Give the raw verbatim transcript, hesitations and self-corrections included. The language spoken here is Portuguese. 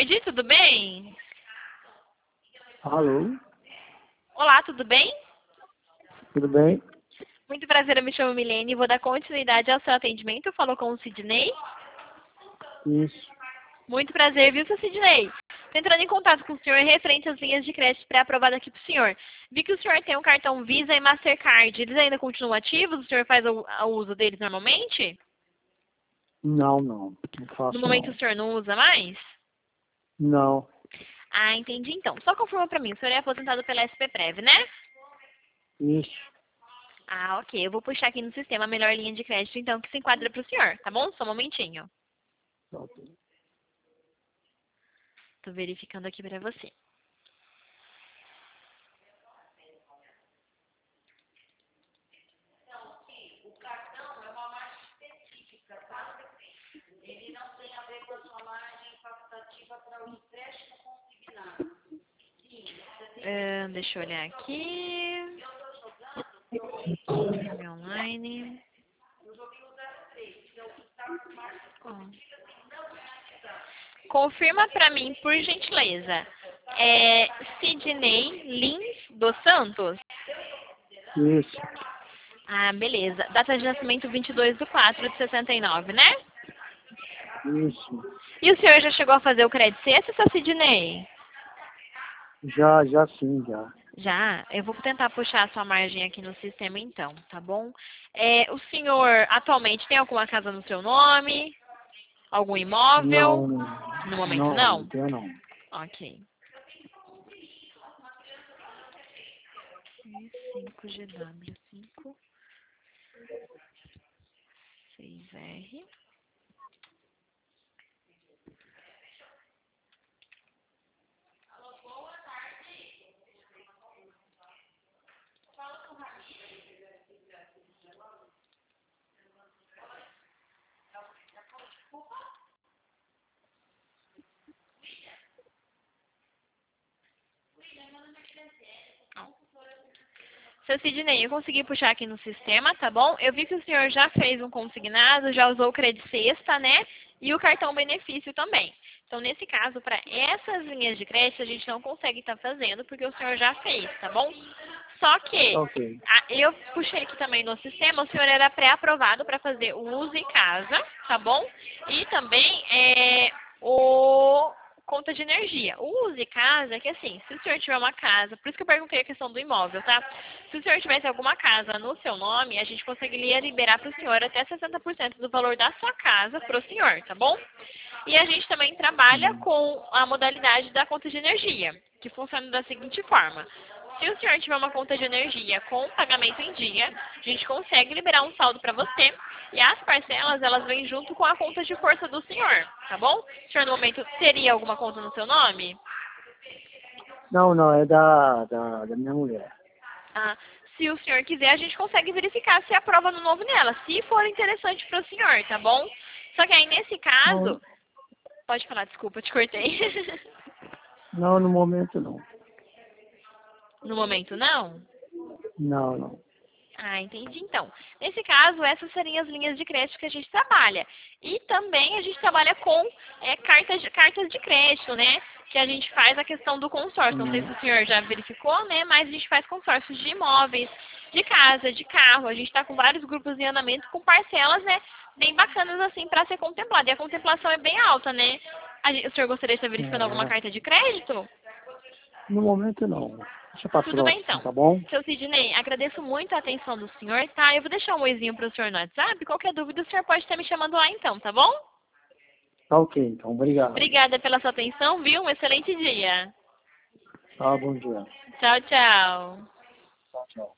tarde, tudo bem? Alô, Olá, tudo bem? tudo bem? Muito prazer, eu me chamo Milene e vou dar continuidade ao seu atendimento. Falou com o Sidney. Isso. Muito prazer, viu, seu Sidney? Tô entrando em contato com o senhor referente às linhas de crédito pré-aprovadas aqui para o senhor. Vi que o senhor tem um cartão Visa e Mastercard. Eles ainda continuam ativos? O senhor faz o, o uso deles normalmente? Não, não. Não No faço, momento o não. senhor não usa mais? Não. Ah, entendi então. Só confirma para mim, o senhor é aposentado pela S P Prev, né? Isso. Ah, ok. Eu vou puxar aqui no sistema a melhor linha de crédito, então, que se enquadra para o senhor, tá bom? Só um momentinho. Ok. Tô verificando aqui para você. Ah, deixa eu olhar aqui. Filme online. Ó. Confirma para mim, por gentileza. É Sidney Lins dos Santos? Isso. Ah, beleza. Data de nascimento vinte e dois de quatro de sessenta e nove, né? Isso. E o senhor já chegou a fazer o crédito sexta, seu Sidney? Já, já sim, já. Já? Eu vou tentar puxar a sua margem aqui no sistema então, tá bom? É, o senhor atualmente tem alguma casa no seu nome? Algum imóvel? Não, No momento não, não não? tenho não. Ok. cinco G W cinco seis R. Seu Sidney, eu consegui puxar aqui no sistema, tá bom? Eu vi que o senhor já fez um consignado, já usou o crédito sexta, né? E o cartão benefício também. Então, nesse caso, para essas linhas de crédito, a gente não consegue estar fazendo, porque o senhor já fez, tá bom? Só que, Ok. a- eu puxei aqui também no sistema, o senhor era pré-aprovado para fazer o uso em casa, tá bom? E também, é, o conta de energia. O uso em casa é que assim, se o senhor tiver uma casa, por isso que eu perguntei a questão do imóvel, tá? Se o senhor tivesse alguma casa no seu nome, a gente conseguiria liberar para o senhor até sessenta por cento do valor da sua casa para o senhor, tá bom? E a gente também trabalha Hum. com a modalidade da conta de energia, que funciona da seguinte forma. Se o senhor tiver uma conta de energia com pagamento em dia, a gente consegue liberar um saldo para você e as parcelas, elas vêm junto com a conta de força do senhor, tá bom? O senhor, no momento, teria alguma conta no seu nome? Não, não, é da, da, da minha mulher. Ah, se o senhor quiser, a gente consegue verificar se aprova no novo nela, se for interessante para o senhor, tá bom? Só que aí, nesse Não, caso... Pode falar, desculpa, te cortei. não, no momento não. No momento, não? Não, não. Ah, entendi. Então, nesse caso, essas seriam as linhas de crédito que a gente trabalha. E também a gente trabalha com é, cartas, de, cartas de crédito, né? Que a gente faz a questão do consórcio. Não sei se Hum. o senhor já verificou, né? Mas a gente faz consórcios de imóveis, de casa, de carro. A gente está com vários grupos em andamento com parcelas, né? Bem bacanas assim para ser contemplado. E a contemplação é bem alta, né? A gente- o senhor gostaria de estar verificando alguma É, carta de crédito? no momento não. Deixa pra Tudo bem, próxima, então. tá bom? Seu Sidney, agradeço muito a atenção do senhor, tá? Eu vou deixar um oizinho para o senhor no WhatsApp. Qualquer dúvida, o senhor pode estar me chamando lá então, tá bom? Tá ok, então. Obrigado. Obrigada pela sua atenção, viu? Um excelente dia. Tá, bom dia. Tchau, tchau. Tchau, tchau.